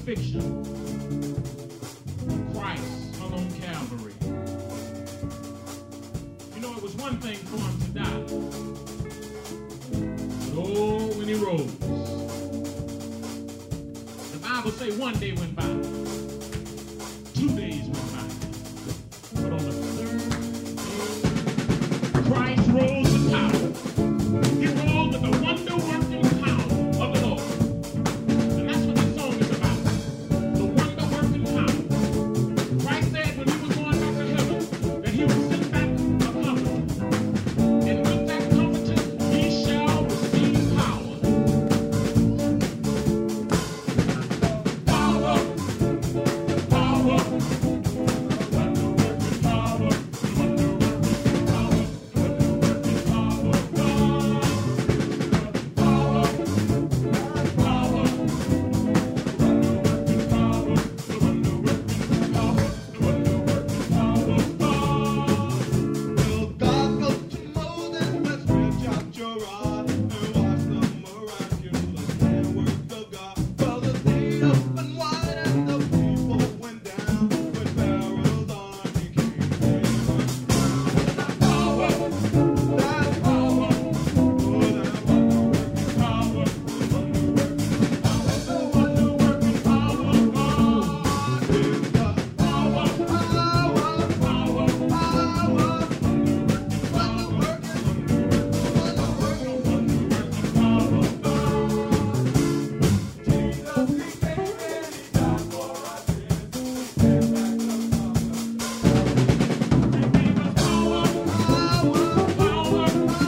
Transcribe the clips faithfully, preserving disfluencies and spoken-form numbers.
crucifixion, Christ hung on Calvary. You know, it was one thing for him to die. But oh, when he rose, the Bible say one day went by, two days went by, but on the third day, Christ rose to power. He rose with the wonder-working power of the Lord. And that's what this song is about, the wonder-working power. Christ said when he was going back to heaven that he would send back a comforter. And with that comforter, ye shall receive power. Power, power, wonder-working power, wonder-working power, wonder-working power of God. Power, power, wonder-working power, the wonder-working power, the wonder-working power of God. Well, God spoke to Moses, let's stretch out your rod and watch the miraculous handwork of God. Well, the sea opened wide and the people went down when Pharaoh's army came in. That power, that power, oh, that wonder-working power, the wonder-working power, the wonder-working power of God is the power, power, power, power, wonder-working, wonder-working power of God. Jesus, he came and he died for our sins. He came back to power, power, power,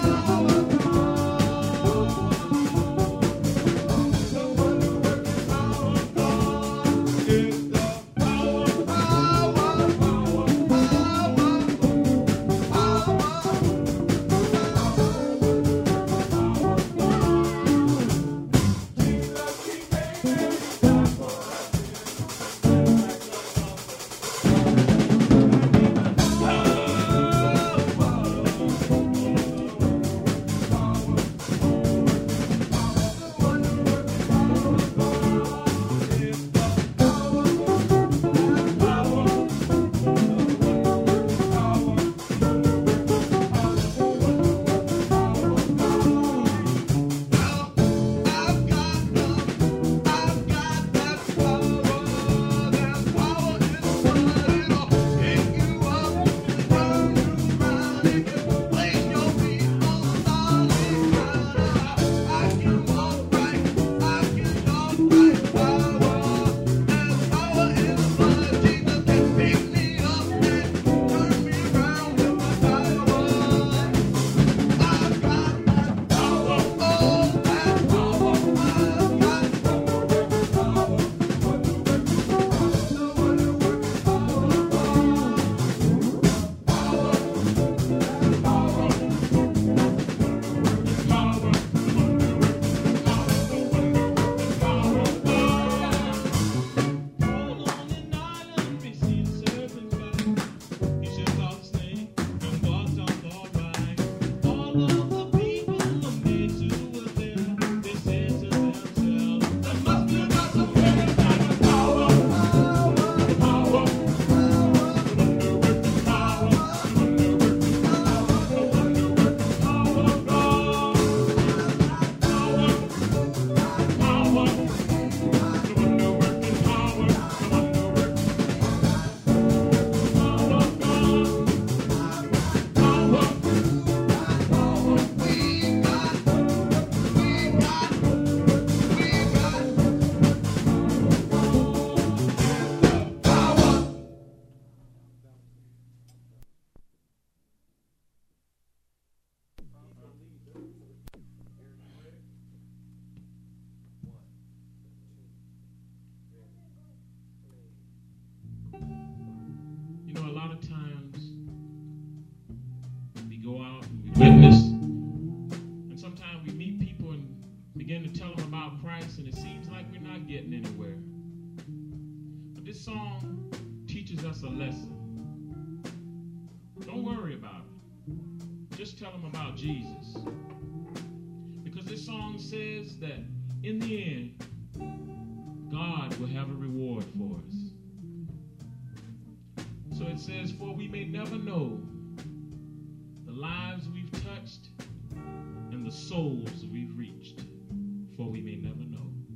You know, a lot of times we go out and we witness, and sometimes we meet people and begin to tell them about Christ, and it seems like we're not getting anywhere. But this song teaches us a lesson. Don't worry about it. Just tell them about Jesus. Because this song says that in the end, God will have a reward for us. So it says, for we may never know the lives we've touched and the souls we've reached, for we may never know.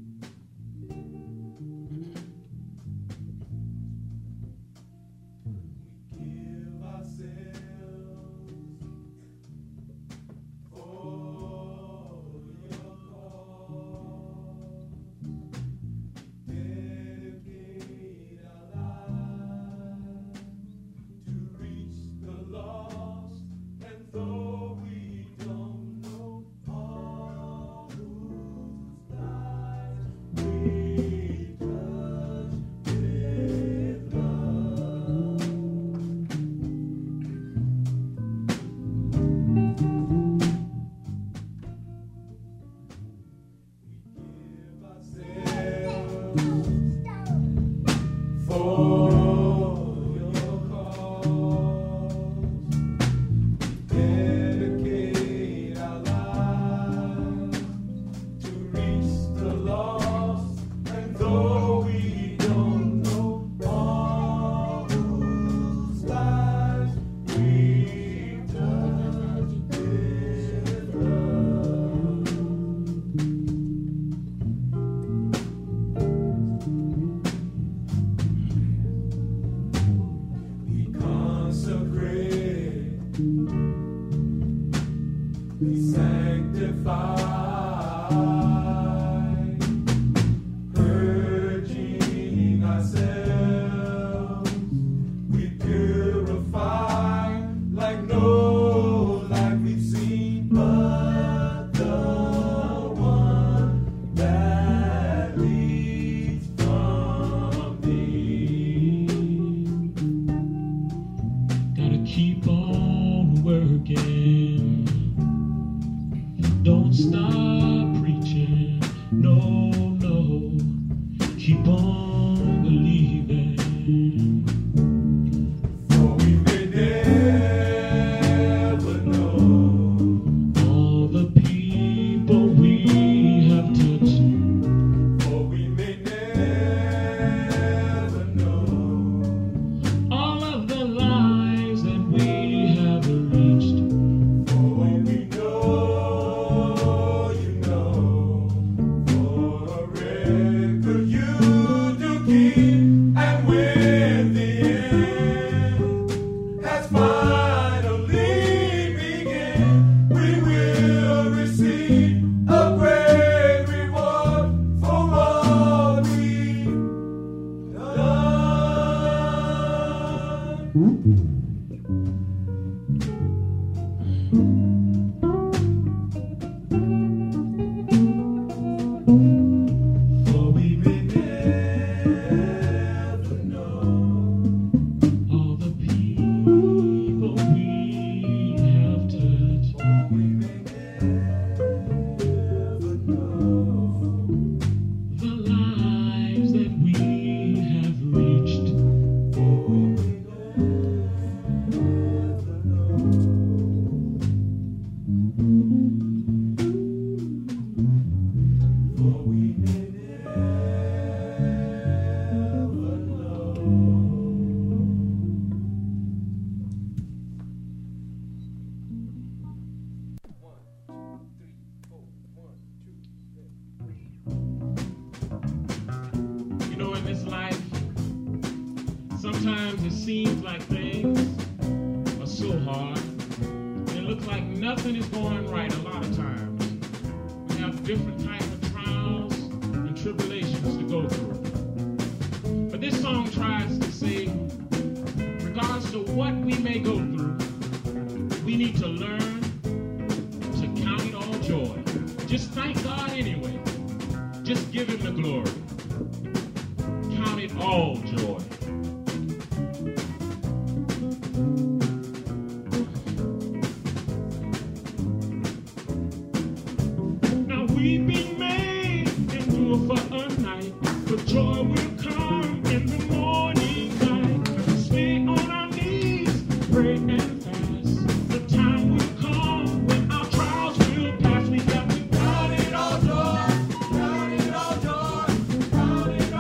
Sometimes it seems like things are so hard, and it looks like nothing is going right a lot of times. We have different types of trials and tribulations to go through. But this song tries to say, regardless of what we may go through, we need to learn to count it all joy. Just thank God anyway. Just give him the glory. Count it all joy. Now weeping may endure for a night, but joy will come in the morning light. Stay on our knees, pray and fast. The time will come when our trials will pass. We got to count it all joy, count it all joy, count it all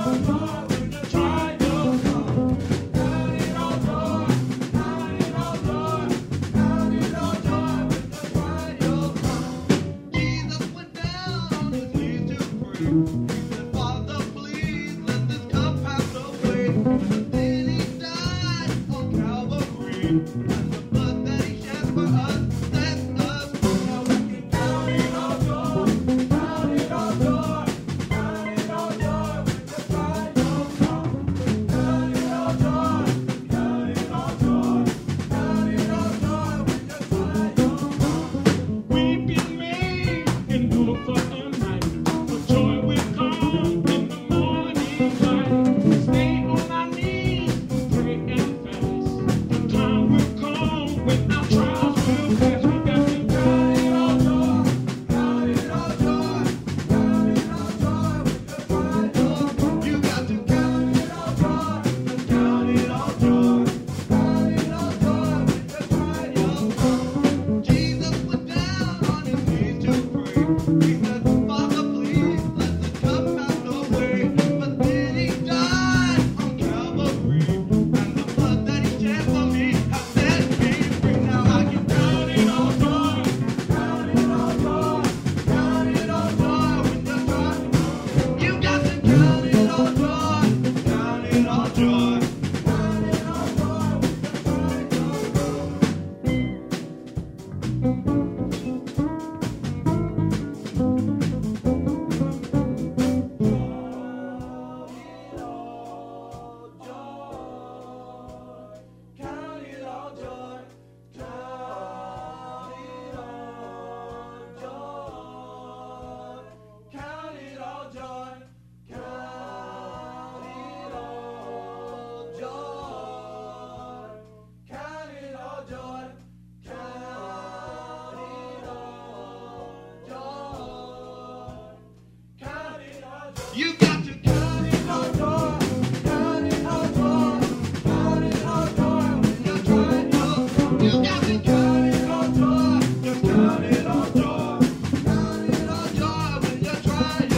You got to count it all joy, count it all joy, count it all joy when you're trying to. You got to count it all joy, just count it all joy, count it all joy when you're trying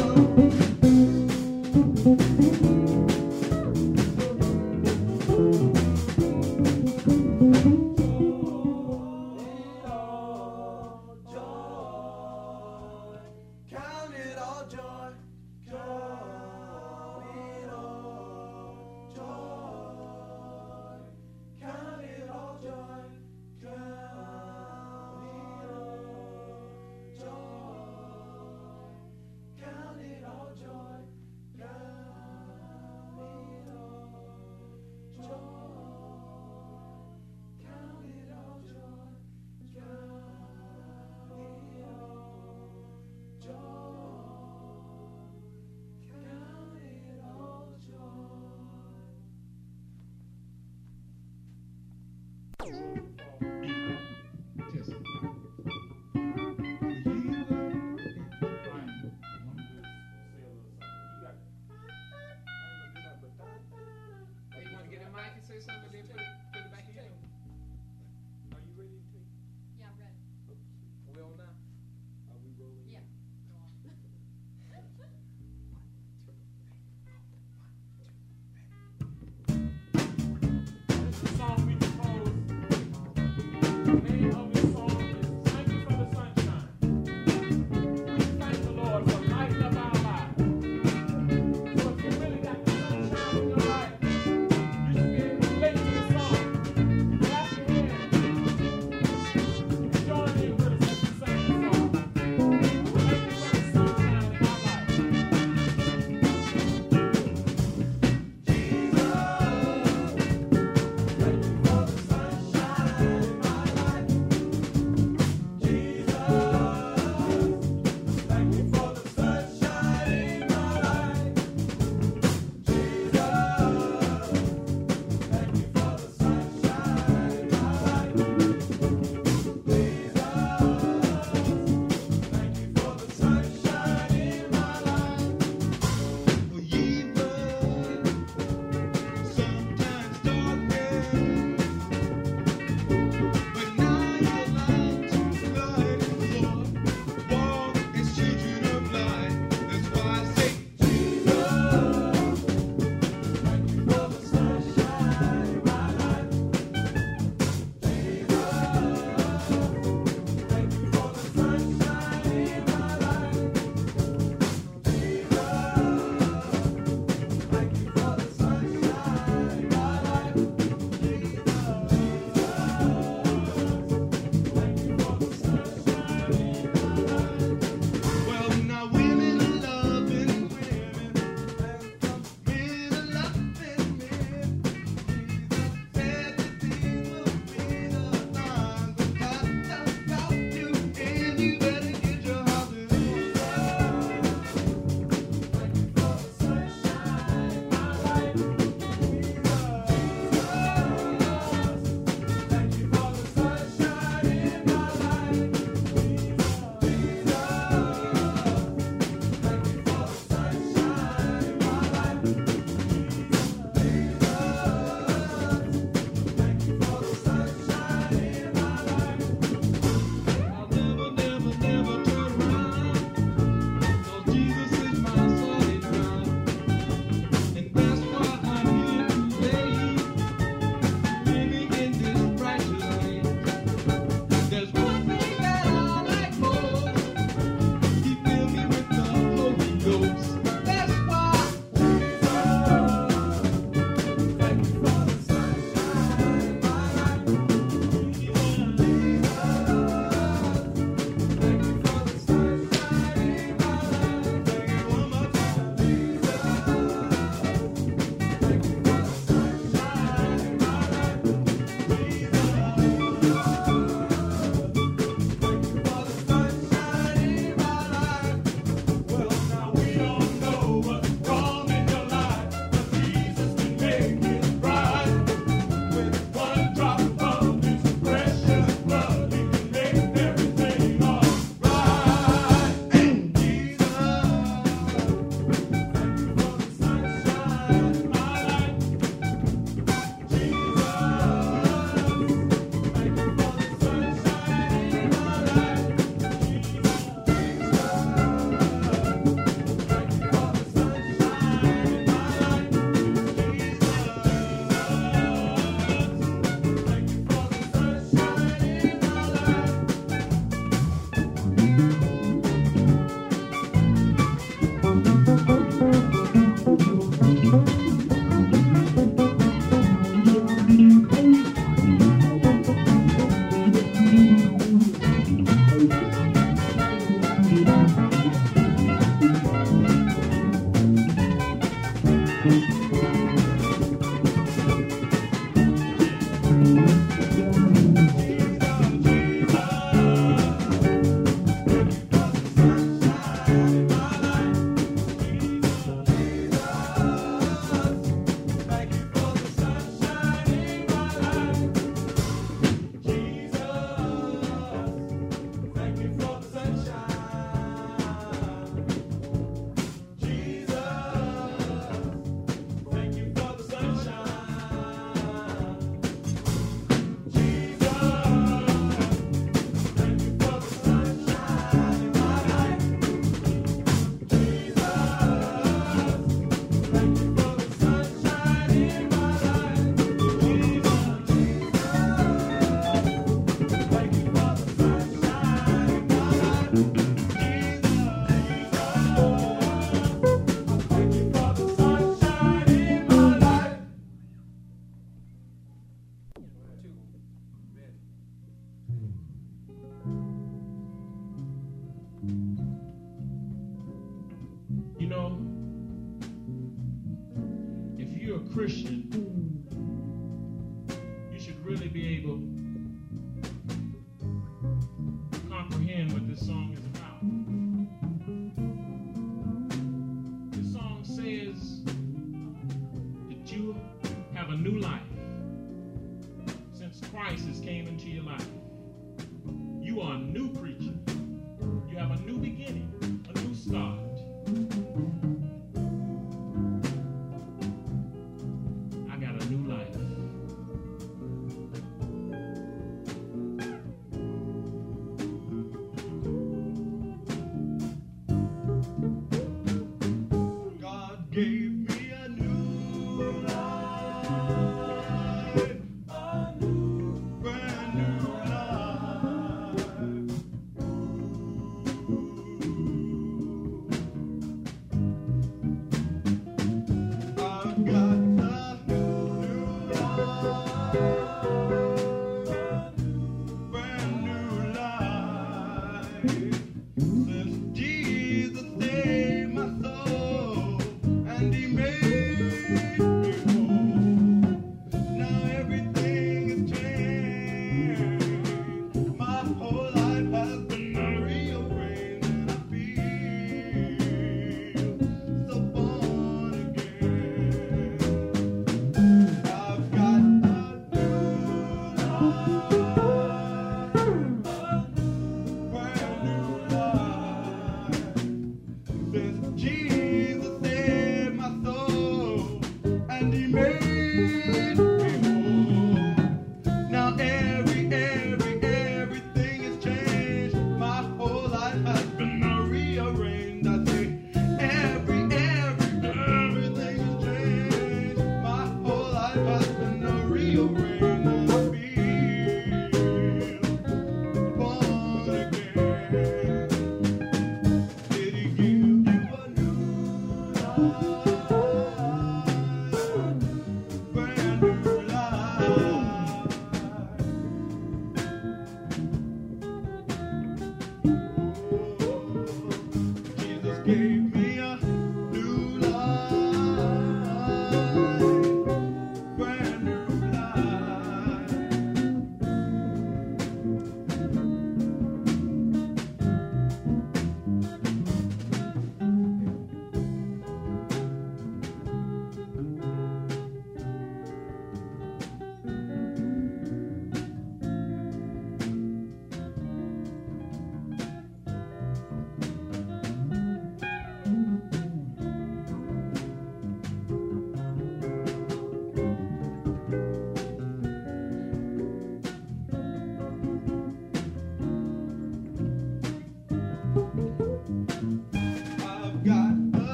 Count it all joy. You know, if you're a Christian, you should really be able to comprehend what this song is about. This song says that you have a new life since Christ has came into your life. You are a new creature. You have a new beginning, a new start. I got a new life. God gave me a new life, a new, brand new life.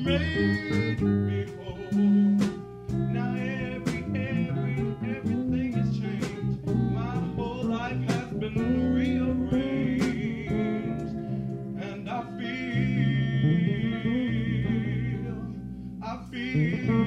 made me whole. Now every, every, everything has changed. My whole life has been rearranged. And I feel, I feel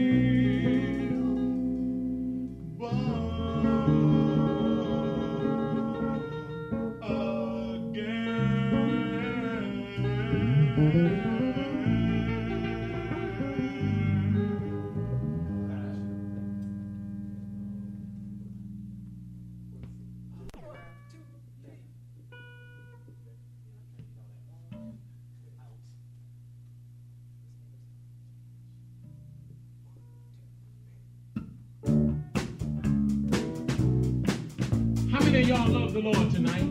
How many of y'all love the Lord tonight?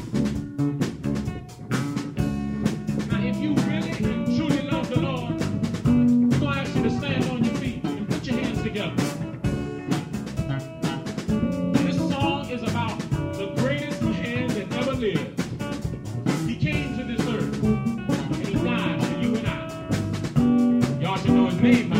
Now, if you really and truly love the Lord, I'm going to ask you to stand on your feet and put your hands together. This song is about the greatest man that ever lived. He came to this earth, and he died for you and I. Y'all should know his name.